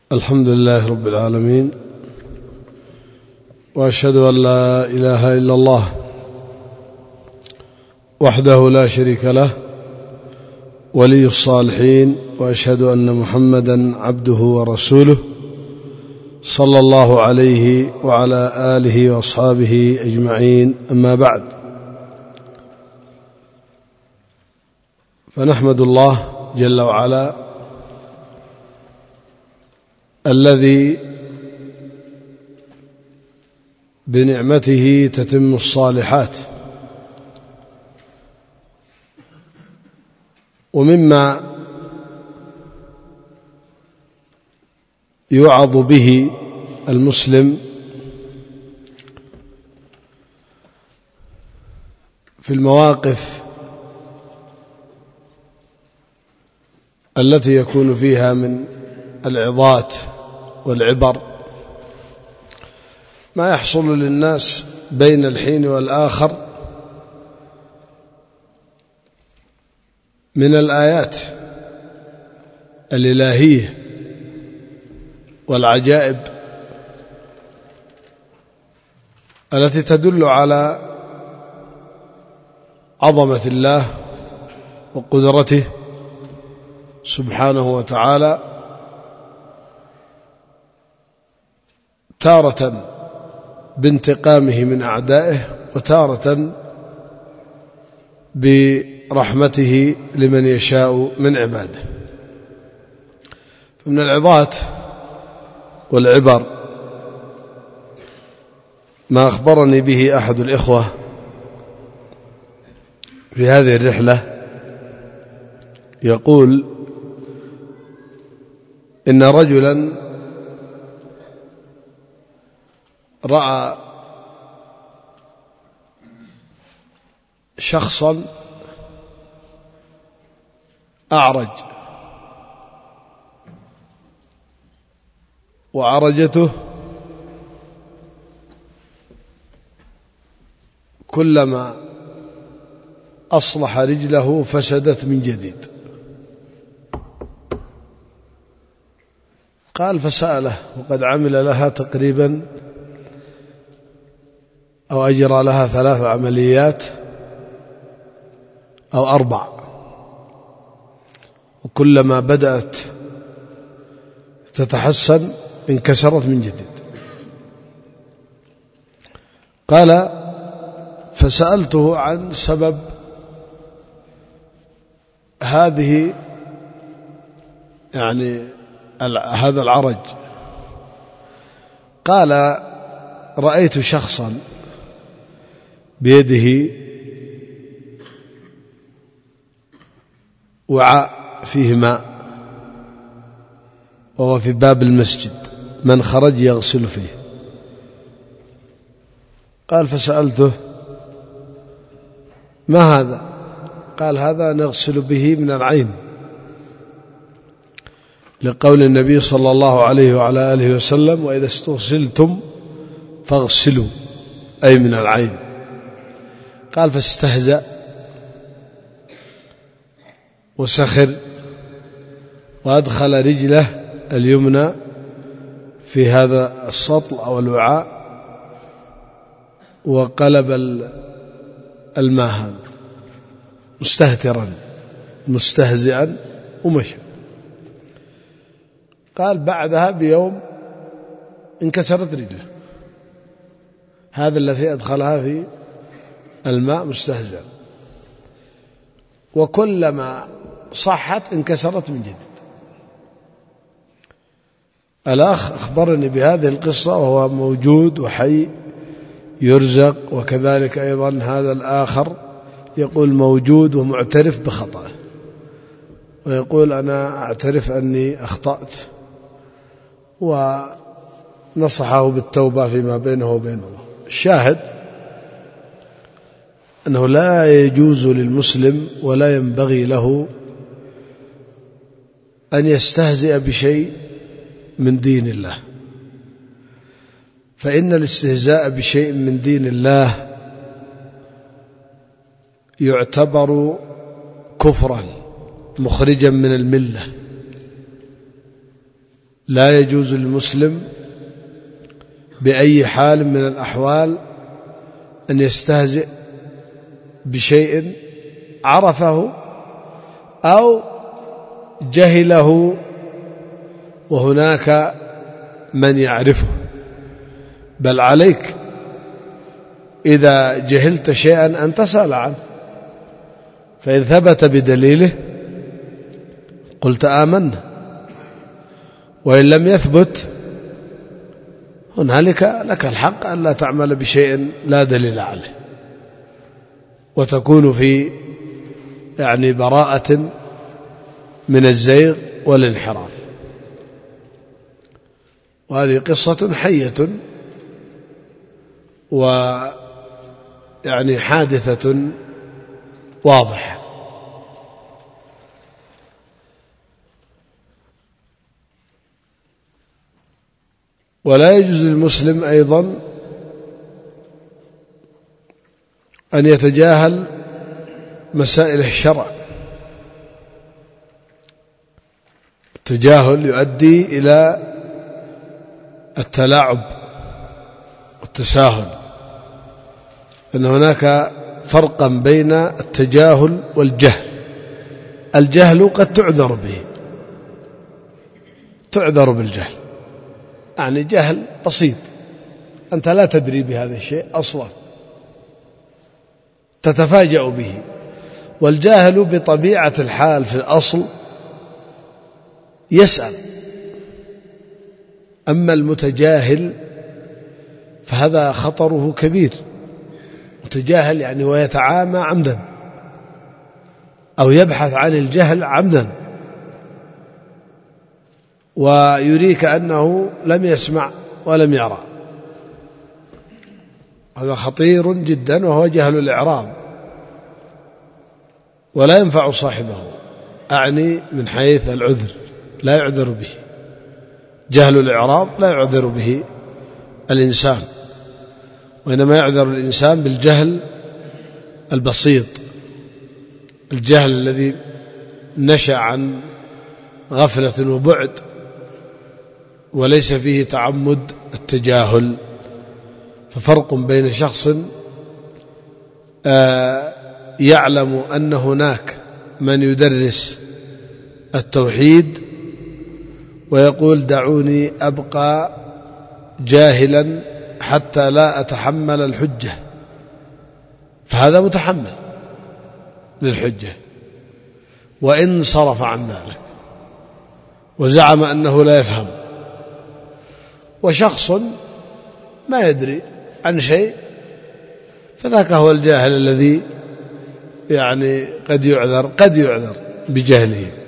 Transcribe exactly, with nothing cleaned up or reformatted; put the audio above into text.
الحمد لله رب العالمين، وأشهد أن لا إله إلا الله وحده لا شريك له ولي الصالحين، وأشهد أن محمدا عبده ورسوله صلى الله عليه وعلى آله وأصحابه أجمعين. أما بعد، فنحمد الله جل وعلا الذي بنعمته تتم الصالحات. ومما يوعظ به المسلم في المواقف التي يكون فيها من العظات والعبر ما يحصل للناس بين الحين والآخر من الآيات الإلهية والعجائب التي تدل على عظمة الله وقدرته سبحانه وتعالى، تارة بانتقامه من أعدائه وتارة برحمته لمن يشاء من عباده. من العظات والعبر ما أخبرني به أحد الإخوة في هذه الرحلة، يقول إن رجلا رأى شخصا أعرج وعرجته كلما أصلح رجله فسدت من جديد. قال فسأله، وقد عمل لها تقريبا أو أجرى لها ثلاث عمليات أو أربع، وكلما بدأت تتحسن انكسرت من جديد. قال فسألته عن سبب هذه يعني هذا العرج. قال رأيت شخصا بيده وعاء فيه ماء وهو في باب المسجد، من خرج يغسل فيه. قال فسألته ما هذا؟ قال هذا نغسل به من العين، لقول النبي صلى الله عليه وعلى آله وسلم وإذا استغسلتم فاغسلوا، أي من العين. قال فاستهزأ وسخر وأدخل رجله اليمنى في هذا السطل أو الوعاء وقلب الماء هذا مستهترا مستهزئا ومشى. قال بعدها بيوم انكسرت رجله، هذا الذي أدخلها في الماء مستهزئا، وكلما صحت انكسرت من جديد. الأخ أخبرني بهذه القصة وهو موجود وحي يرزق، وكذلك أيضا هذا الآخر يقول موجود ومعترف بخطأه، ويقول أنا أعترف أني أخطأت، ونصحه بالتوبة فيما بينه وبين الله. الشاهد أنه لا يجوز للمسلم ولا ينبغي له أن يستهزئ بشيء من دين الله، فإن الاستهزاء بشيء من دين الله يعتبر كفرا مخرجا من الملة، لا يجوز للمسلم بأي حال من الأحوال أن يستهزئ بشيء عرفه أو جهله وهناك من يعرفه، بل عليك إذا جهلت شيئا أن تسأل عنه، فإن ثبت بدليله قلت آمنا، وإن لم يثبت هنالك لك الحق أن لا تعمل بشيء لا دليل عليه، وتكون في يعني براءة من الزيغ والانحراف. وهذه قصة حية ويعني حادثة واضحة. ولا يجوز للمسلم أيضا أن يتجاهل مسائل الشرع. التجاهل يؤدي إلى التلاعب والتساهل، أن هناك فرقا بين التجاهل والجهل. الجهل قد تعذر به، تعذر بالجهل، يعني جهل بسيط أنت لا تدري بهذا الشيء أصلا، تتفاجأ به. والجاهل بطبيعة الحال في الأصل يسأل، أما المتجاهل فهذا خطره كبير. متجاهل يعني ويتعامى عمدا أو يبحث عن الجهل عمدا ويريك أنه لم يسمع ولم يرى، هذا خطير جدا، وهو جهل الإعراض، ولا ينفع صاحبه، أعني من حيث العذر لا يعذر به. جهل الإعراض لا يعذر به الإنسان، وإنما يعذر الإنسان بالجهل البسيط، الجهل الذي نشأ عن غفلة وبعد وليس فيه تعمد التجاهل. ففرق بين شخص يعلم أن هناك من يدرس التوحيد ويقول دعوني أبقى جاهلا حتى لا أتحمل الحجة، فهذا متحمل للحجة وإن صرف عن ذلك وزعم أنه لا يفهم. وشخص ما يدري عن شيء، فذاك هو الجاهل الذي يعني قد يعذر قد يعذر بجهله.